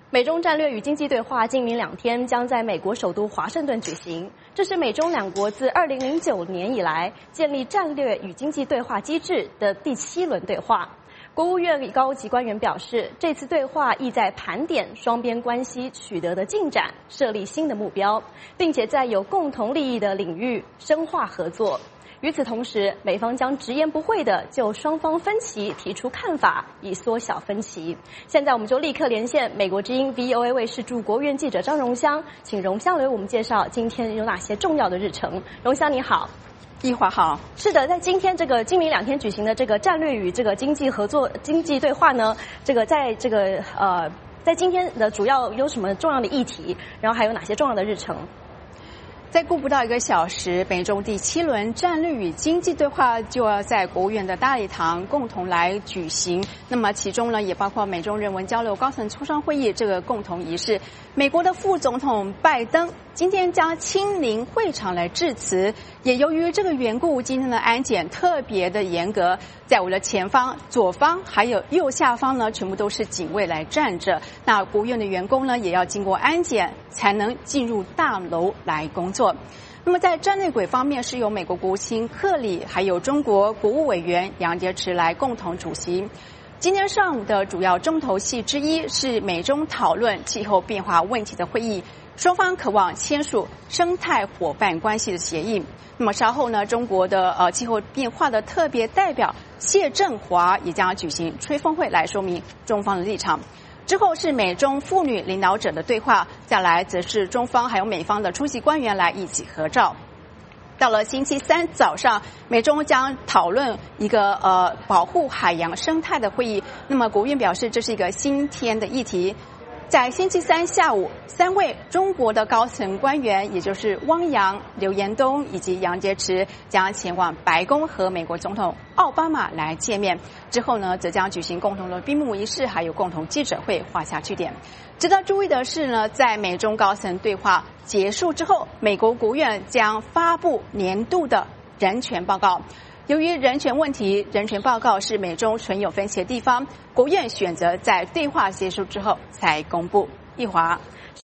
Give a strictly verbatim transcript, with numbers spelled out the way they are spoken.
美中战略与经济对话今明两天将在美国首都华盛顿举行，这是美中两国自二零零九年以来建立战略与经济对话机制的第七轮对话。国务院高级官员表示，这次对话意在盘点双边关系取得的进展，设立新的目标，并且在有共同利益的领域深化合作。与此同时，美方将直言不讳地就双方分歧提出看法，以缩小分歧。现在我们就立刻连线美国之音 V O A 卫视驻国务院记者张荣香，请荣香为我们介绍今天有哪些重要的日程。荣香你好。 一华好。 是的，在今天这个今明两天举行的这个战略与这个经济合作、经济对话呢，这个在这个呃，在今天的主要有什么重要的议题？然后还有哪些重要的日程？ 再过不到一个小时，美中第七轮战略与经济对话就要在国务院的大礼堂共同来举行。那么其中呢，也包括美中人文交流高层磋商会议这个共同仪式。美国的副总统拜登今天将亲临会场来致辞，也由于这个缘故，今天的安检特别的严格，在我的前方、左方还有右下方呢，全部都是警卫来站着。那国务院的员工呢，也要经过安检才能进入大楼来工作。那么在战内轨方面，是由美国国务卿克里还有中国国务委员杨洁篪来共同主席。今天上午的主要重头戏之一是美中讨论气候变化问题的会议，双方渴望签署生态伙伴关系的协议。那么稍后呢，中国的呃气候变化的特别代表谢振华也将举行吹风会来说明中方的立场。之后是美中妇女领导者的对话，再来则是中方还有美方的出席官员来一起合照。到了星期三早上，美中将讨论一个呃保护海洋生态的会议。那么国务院表示，这是一个新添的议题。在星期三下午，三位中国的高层官员，也就是汪洋、刘延东以及杨洁篪，将前往白宫和美国总统奥巴马来见面。之后呢，则将举行共同的闭幕仪式，还有共同记者会，画下句点。值得注意的是呢，在美中高层对话结束之后，美国国务院将发布年度的人权报告。由于人权问题，人权报告是美中存有分歧的地方，国务院选择在对话结束之后才公布。一华。